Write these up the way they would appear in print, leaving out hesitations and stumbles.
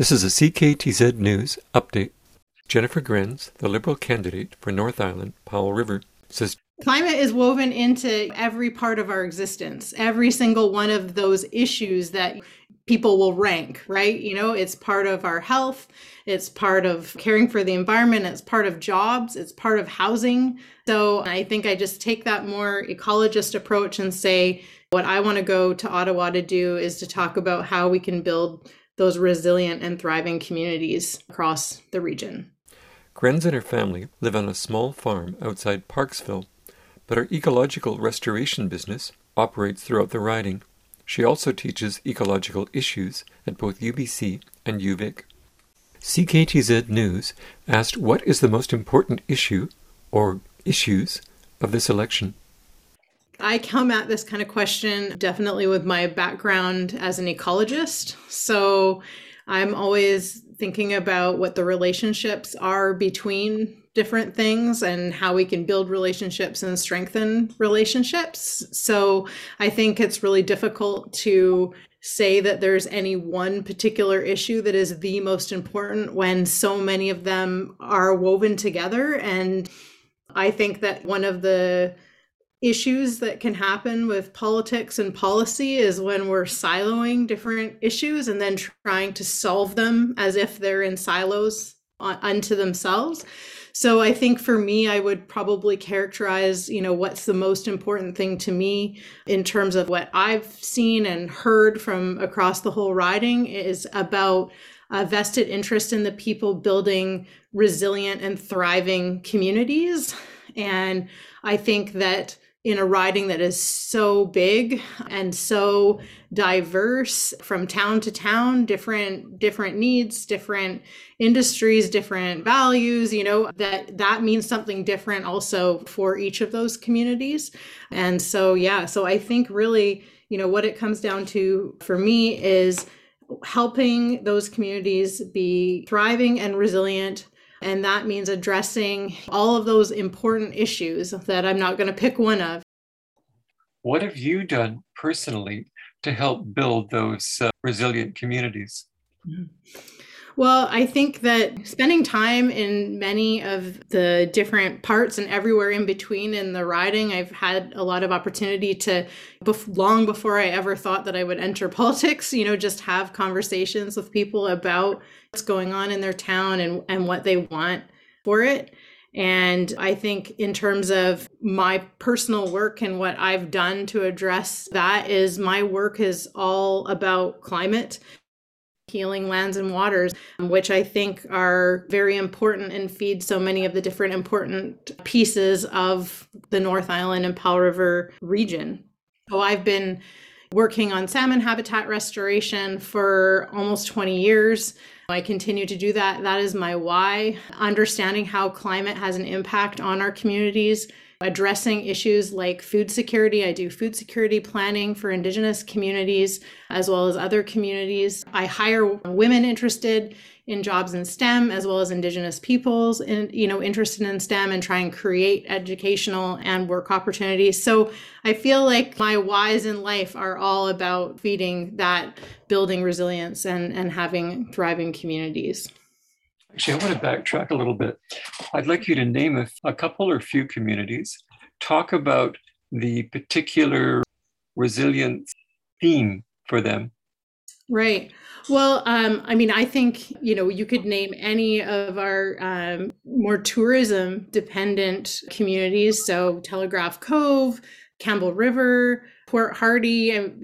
This is a CKTZ News update. Jennifer Grenz, the Liberal candidate for North Island, Powell River, says climate is woven into every part of our existence, every single one of those issues that people will rank, right? It's part of our health, it's part of caring for the environment, it's part of jobs, it's part of housing. So I think I just take that more ecologist approach and say, what I want to go to Ottawa to do is to talk about how we can build those resilient and thriving communities across the region. Grenz and her family live on a small farm outside Parksville, but her ecological restoration business operates throughout the riding. She also teaches ecological issues at both UBC and UVic. CKTZ News asked what is the most important issue or issues of this election. I come at this kind of question definitely with my background as an ecologist. So I'm always thinking about what the relationships are between different things and how we can build relationships and strengthen relationships. So I think it's really difficult to say that there's any one particular issue that is the most important when so many of them are woven together. And I think that one of the issues that can happen with politics and policy is when we're siloing different issues and then trying to solve them as if they're in silos unto themselves. So I think for me, I would probably characterize, what's the most important thing to me in terms of what I've seen and heard from across the whole riding is about a vested interest in the people building resilient and thriving communities. And I think that in a riding that is so big and so diverse from town to town, different needs, different industries, different values, that means something different also for each of those communities. And so I think really, what it comes down to for me is helping those communities be thriving and resilient. And that means addressing all of those important issues that I'm not going to pick one of. What have you done personally to help build those resilient communities? Well, I think that spending time in many of the different parts and everywhere in between in the riding, I've had a lot of opportunity to, long before I ever thought that I would enter politics, just have conversations with people about what's going on in their town and what they want for it. And I think in terms of my personal work and what I've done to address that is my work is all about climate, healing lands and waters, which I think are very important and feed so many of the different important pieces of the North Island and Powell River region. So I've been working on salmon habitat restoration for almost 20 years. I continue to do that. That is my why. Understanding how climate has an impact on our communities, addressing issues like food security. I do food security planning for Indigenous communities as well as other communities. I hire women interested in jobs in STEM as well as Indigenous peoples interested in STEM and try and create educational and work opportunities. So I feel like my whys in life are all about feeding that, building resilience and having thriving communities. Actually, I want to backtrack a little bit. I'd like you to name a couple or few communities, talk about the particular resilience theme for them. Right. Well, I think, you could name any of our more tourism dependent communities. So Telegraph Cove, Campbell River, Port Hardy, and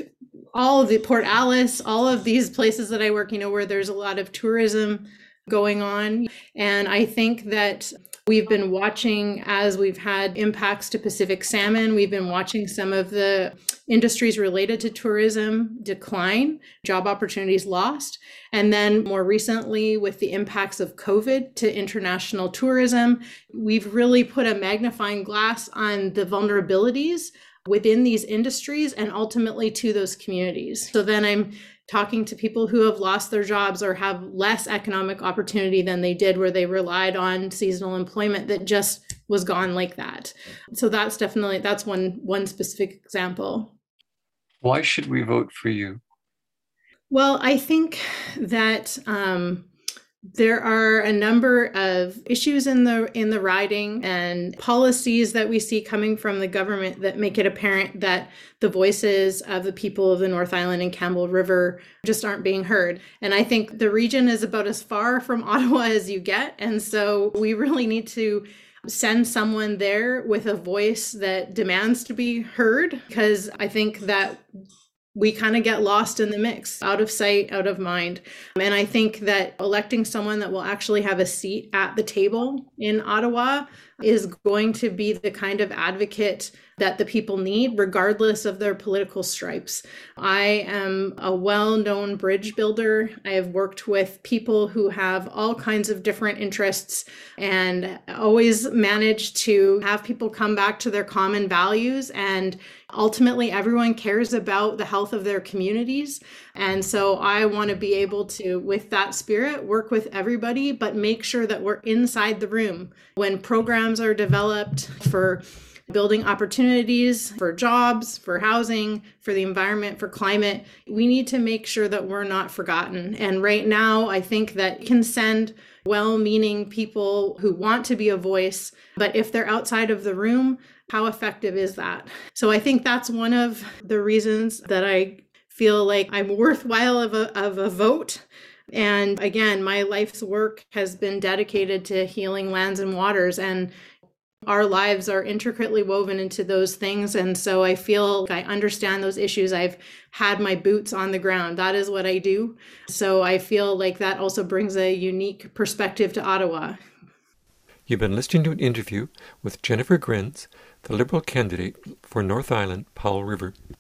all of the Port Alice, all of these places that I work, where there's a lot of tourism going on. And I think that we've been watching as we've had impacts to Pacific salmon. We've been watching some of the industries related to tourism decline, job opportunities lost. And then more recently, with the impacts of COVID to international tourism, we've really put a magnifying glass on the vulnerabilities within these industries and ultimately to those communities. So then I'm talking to people who have lost their jobs or have less economic opportunity than they did, where they relied on seasonal employment that just was gone like that. So that's one specific example. Why should we vote for you? Well, I think that there are a number of issues in the riding and policies that we see coming from the government that make it apparent that the voices of the people of the North Island and Campbell River just aren't being heard. And I think the region is about as far from Ottawa as you get. And so we really need to send someone there with a voice that demands to be heard, because I think that we kind of get lost in the mix, out of sight, out of mind. And I think that electing someone that will actually have a seat at the table in Ottawa is going to be the kind of advocate that the people need, regardless of their political stripes. I am a well-known bridge builder. I have worked with people who have all kinds of different interests and always managed to have people come back to their common values. And ultimately, everyone cares about the health of their communities. And so I want to be able to, with that spirit, work with everybody, but make sure that we're inside the room when programs are developed for building opportunities for jobs, for housing, for the environment, for climate. We need to make sure that we're not forgotten. And right now, I think that can send well-meaning people who want to be a voice, but if they're outside of the room, how effective is that? So I think that's one of the reasons that I feel like I'm worthwhile of a vote. And again, my life's work has been dedicated to healing lands and waters, and our lives are intricately woven into those things. And so I feel like I understand those issues. I've had my boots on the ground. That is what I do. So I feel like that also brings a unique perspective to Ottawa. You've been listening to an interview with Jennifer Grenz, the Liberal candidate for North Island Powell River.